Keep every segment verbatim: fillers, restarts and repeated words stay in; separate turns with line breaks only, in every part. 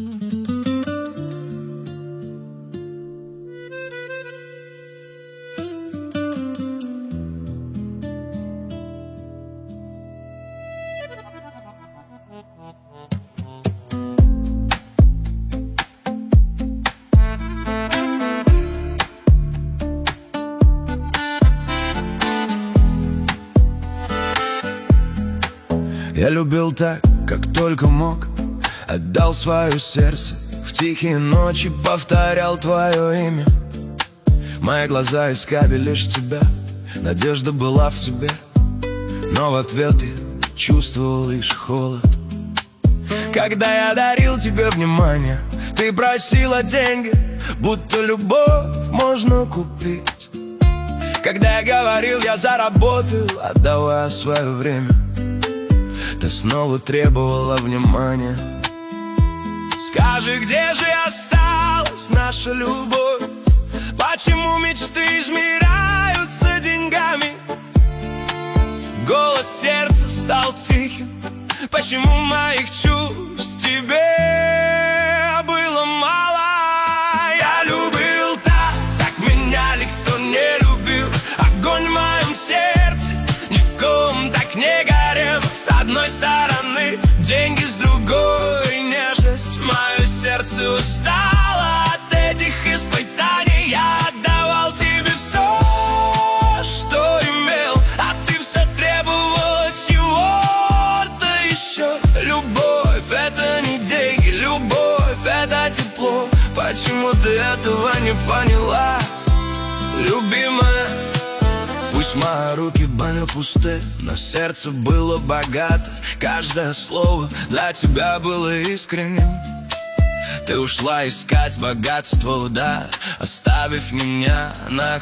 Я любил так, как только мог, отдал свое сердце. В тихие ночи повторял твое имя. Мои глаза искали лишь тебя, надежда была в тебе, но в ответ я чувствовал лишь холод. Когда я дарил тебе внимание, ты просила деньги, будто любовь можно купить. Когда я говорил, я заработаю, отдавая свое время, ты снова требовала внимания. Скажи, где же осталась наша любовь? Почему мечты измеряются деньгами? Голос сердца стал тихим. Почему моих чувств тебе было мало? Я любил так, так меня никто не любил. Огонь в моем сердце ни в ком так не горел. С одной стороны деньги, с другой нежность. Мое сердце устало от этих испытаний. Я отдавал тебе все, что имел, а ты все требовала чего-то еще. Любовь — это не деньги, любовь — это тепло. Почему ты этого не поняла, любимая? Пусть мои руки были пусты, но сердце было богато. Каждое слово для тебя было искренним. Ты ушла искать богатство, да, оставив меня на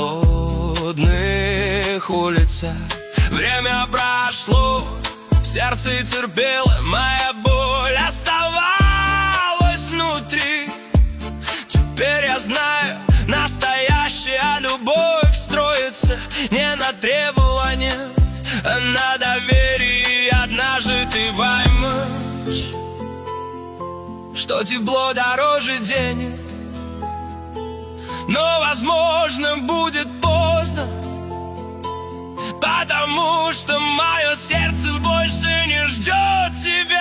холодных улицах. Время прошло, сердце терпело, моя боль оставалась внутри. Теперь я знаю, настоящая любовь строится не на требованиях, а на доверии. Однажды ты поймешь, что тепло дороже денег. Но, возможно, будет поздно, потому что мое сердце больше не ждет тебя.